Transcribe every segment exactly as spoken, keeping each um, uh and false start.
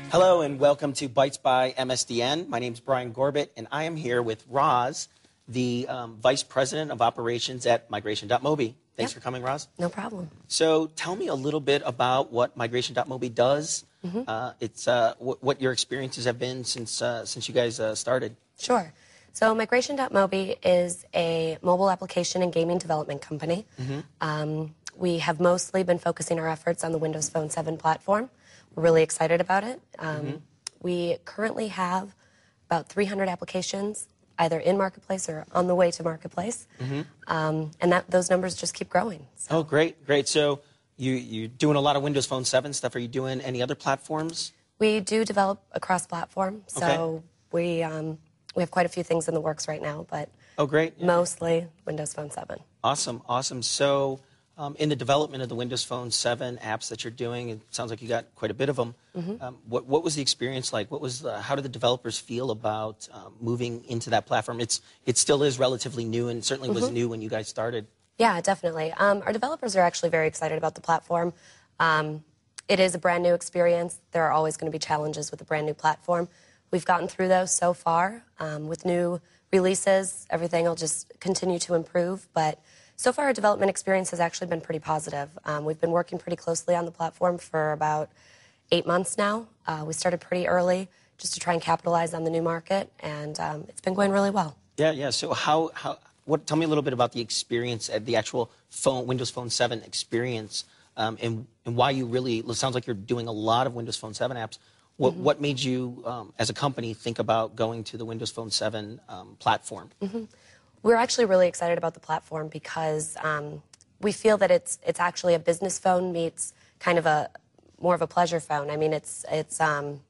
Hello and welcome to Bytes by M S D N. My name is Brian Gorbett and I am here with Roz, the um, Vice President of Operations at Migration.mobi. Thanks Yep. for coming, Roz. No problem. So tell me a little bit about what Migration.mobi does. Mm-hmm. uh, it's uh, w what your experiences have been since uh, since you guys uh, started. Sure. So Migration.mobi is a mobile application and gaming development company. Mm-hmm. um, we have mostly been focusing our efforts on the Windows Phone seven platform. We're really excited about it. Um, mm-hmm. We currently have about three hundred applications either in Marketplace or on the way to Marketplace. Mm-hmm. um, and that those numbers just keep growing. So. Oh, great, great. So you, you're doing a lot of Windows Phone seven stuff. Are you doing any other platforms? We do develop across platform, so okay. we, um, we have quite a few things in the works right now, but oh, great. Yeah. mostly Windows Phone seven. Awesome, awesome. So um, in the development of the Windows Phone seven apps that you're doing, it sounds like you got quite a bit of them. Mm-hmm. um, what, what was the experience like? What was the, how did the developers feel about um, moving into that platform? It's, it still is relatively new and certainly mm-hmm. was new when you guys started. Yeah, definitely. Um, our developers are actually very excited about the platform. Um, it is a brand new experience. There are always going to be challenges with a brand new platform. We've gotten through those so far. Um, with new releases, everything will just continue to improve. But so far, our development experience has actually been pretty positive. Um, we've been working pretty closely on the platform for about eight months now. Uh, we started pretty early just to try and capitalize on the new market, and um, it's been going really well. Yeah, yeah. So how, how what, tell me a little bit about the experience, uh, the actual phone, Windows Phone seven experience, um, and, and why you really, it sounds like you're doing a lot of Windows Phone seven apps. What, mm-hmm. what made you, um, as a company, think about going to the Windows Phone seven um, platform? Mm-hmm. We're actually really excited about the platform because um, we feel that it's it's actually a business phone meets kind of a more of a pleasure phone. I mean, it's it's um,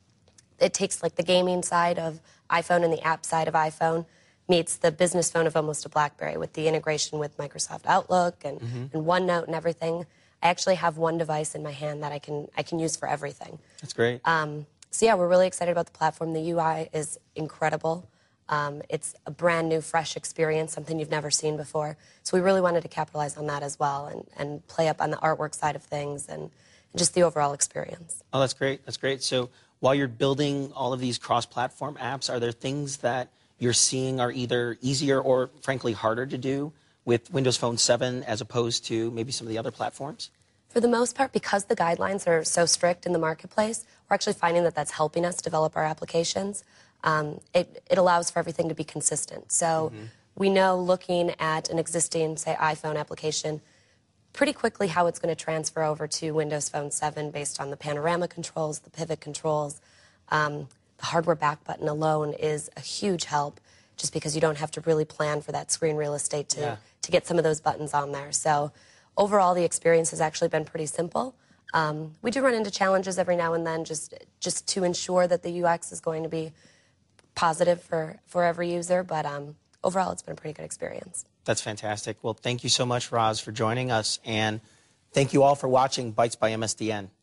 it takes like the gaming side of iPhone and the app side of iPhone meets the business phone of almost a BlackBerry with the integration with Microsoft Outlook and, mm-hmm. and OneNote and everything. I actually have one device in my hand that I can I can use for everything. That's great. Um, so yeah, we're really excited about the platform. The U I is incredible. Um, it's a brand new, fresh experience, something you've never seen before. So we really wanted to capitalize on that as well and, and play up on the artwork side of things and just the overall experience. Oh, that's great. That's great. So while you're building all of these cross-platform apps, are there things that you're seeing are either easier or, frankly, harder to do with Windows Phone seven as opposed to maybe some of the other platforms? For the most part, because the guidelines are so strict in the marketplace, we're actually finding that that's helping us develop our applications. Um, it, it allows for everything to be consistent. So mm-hmm. we know looking at an existing, say, iPhone application, pretty quickly how it's going to transfer over to Windows Phone seven based on the panorama controls, the pivot controls. Um, the hardware back button alone is a huge help just because you don't have to really plan for that screen real estate to, yeah. to get some of those buttons on there. So overall, the experience has actually been pretty simple. Um, we do run into challenges every now and then just, just to ensure that the U X is going to be positive for, for every user, but um, overall it's been a pretty good experience. That's fantastic. Well, thank you so much, Roz, for joining us, and thank you all for watching Bytes by M S D N.